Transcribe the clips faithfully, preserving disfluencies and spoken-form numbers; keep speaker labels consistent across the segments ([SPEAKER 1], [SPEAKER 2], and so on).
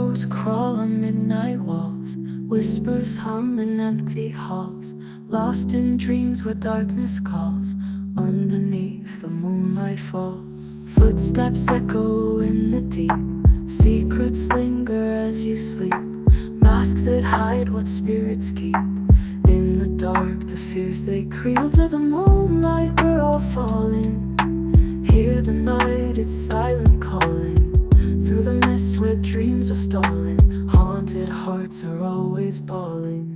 [SPEAKER 1] Shadows crawl on midnight walls, whispers hum in empty halls, lost in dreams where darkness calls, underneath the moonlight falls. Footsteps echo in the deep, secrets linger as you sleep, masks that hide what spirits keep. In the dark, the fears they creep. Under the moonlight, we're all falling. Hear the night, it's silent calling. Through the mist where dreams are stalling, haunted hearts are always bawling.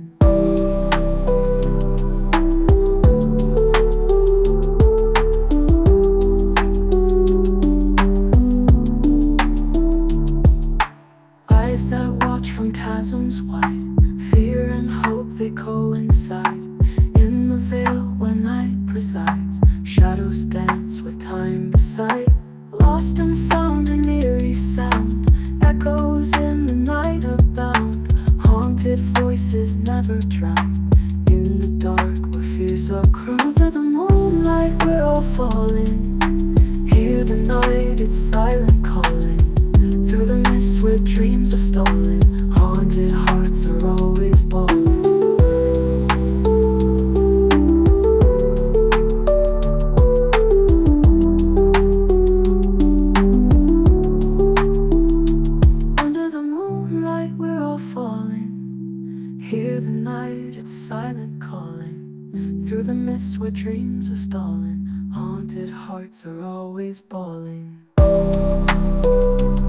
[SPEAKER 1] Eyes that watch from chasms wide, fear and hope they coincide. In the veil where night presides, shadows dance with time beside. Lost and found an eerie sound, echoes in the night abound. Haunted voices never drown, in the dark where fears are crowned. Under the moonlight we're all falling. Hear the night, it's silent calling. Through the mist where dreams are stolen, haunted hearts are always bawling. Hear the night, it's silent calling. Through the mist where dreams are stalling, haunted hearts are always bawling.